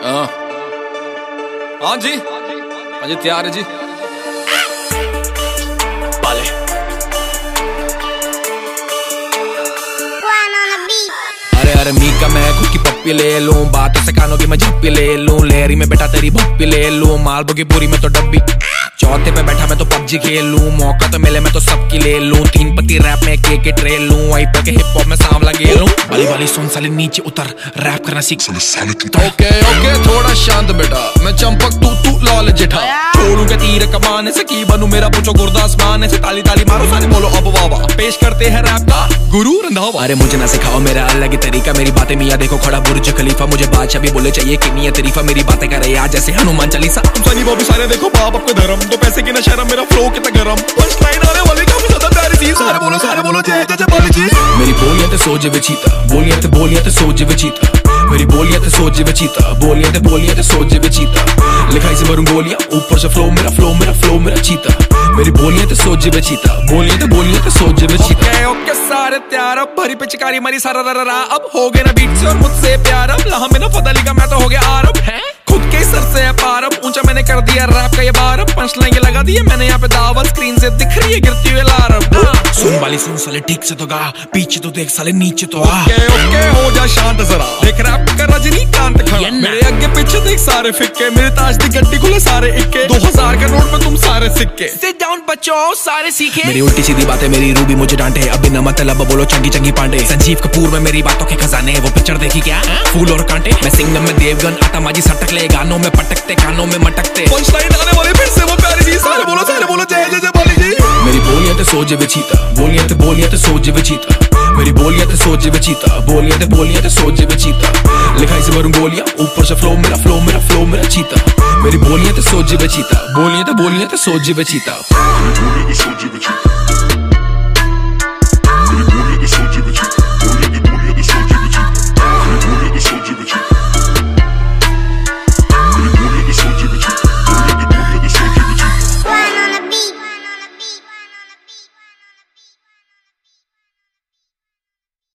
हाँ हाँ जी, हाँ जी तैयार है जी। अरे अरे मी का मैं खुद की पप्पी ले लूं, बातों से कानों की मैं झप्पी ले लूं, लेरी में बैठा तेरी भप्पी ले लूं, मालबो की पूरी में तो डब्बी, चौथे पे बैठा मैं तो पबजी खेल लूं, मौका तो मिले मैं तो सबकी ले लूं, तीन पत्ती रैप में के ट्रेल लूं, आई पे के हिप हॉप में सांवला गेल लूं, वाली वाली सुन साले नीचे उतर, रैप करना सीख साले। ओके ओके थोड़ा शांत बेटा, मैं चंपक तू लाल जेठा, छोड़ू के तीर कमाने से की बनू मेरा पूछो गुरदासमान से, ताली ताली मारो सारे बोलो अब वाह वाह, पेश करते हैं रैप का गुरु रंधावा। अरे मुझे ना सिखाओ मेरा अलग तरीका, मेरी बातें मियां देखो खड़ा बुर्ज खलीफा, मुझे बादशाह भी बोले चाहिए कि नहीं तरीफा, मेरी बातें करे आज जैसे हनुमान चालीसा, तुम सनी बॉबी सारे देखो बाप आपका धर्म, तो पैसे की ना शर्म, मेरा फ्लो कितना गरम, पंच लाइन आने वाली काफी ज्यादा प्यारी सी, सारे बोलो जय जय बाली जी। मेरी बोलियां ते सोच विचीता, बोलियां ते सोच विचीता, मेरी बोलियां ते सोच विचीता, बोलियां ते सोच विचीता, लिखाई से भरूं गोलियां ऊपर से फ्लो मेरा चीता, मेरी बोलियां ते सोच विचीता, बोलियां ते सोच विचीता। ओके सारे तैयार, अब भरी पिचकारी मारी सारा ररा, अब हो गए ना बीट से और मुझसे प्यार, अब लहा में ना फदली का मैं तो हो गया आरब है, खुद के सर से है पार, अब ऊंचा मैंने कर दिया रैप का ये बार, अब पंच लाइन लगा दिए मैंने यहाँ पे दावत, स्क्रीन से दिख रही है गिरती हुई लारब, सुन वाली सुन साले ठीक से तो गा, पीछे तो देख साले नीचे तो आ, ओके हो जा शांत जरा, देख रैप का रजनीकांत खड़ा, मेरे आगे पीछे देख सारे फिक्के, मेरे ताज दी गड्डी खुले सारे इक्के, 2000 का नोट में तुम सारे सिक्के, सिट डाउन बच्चों सारे सीखे, मेरी उल्टी सीधी बातें मेरी रूबी मुझे डांटे, अब बिना मतलब बोलो चंगी चंगी पांडे, संजीव कपूर में मेरी बातों के खजाने, वो पिक्चर देखी क्या फूल और कांटे, मैं सिंगम में देवगन आता माजी सटक ले, गानों में पटकते कानों में मटकते, पंच लाइन आने वाले फिर से वो प्यारी जी, सारे बोलो जय जय बाली जी। मेरी बोलियां ते सोच विचीता, बोलियां ते सोच विचीता, मेरी बोलियां ते सोच विचीता, बोलियां ते सोच विचीता, लिखाई से भरूं गोलियां ऊपर से फ्लो मेरा चीता, मेरी बोलियां ते सोच विचीता, बोलियां ते सोच विचीता।